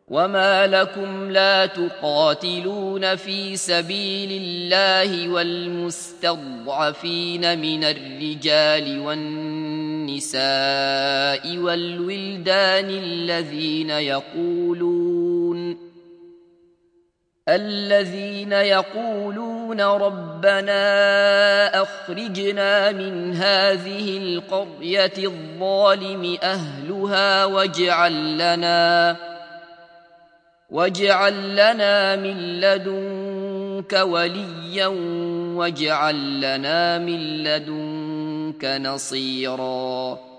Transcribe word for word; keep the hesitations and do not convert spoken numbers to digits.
وما لكم لا تقاتلون في سبيل الله والمستضعفين من الرجال والنساء والولدان الذين يقولون الذين يقولون ربنا أخرجنا من هذه القرية الظالم أهلها واجعل لنا واجعل لنا من لدنك وليا واجعل لنا من لدنك نصيرا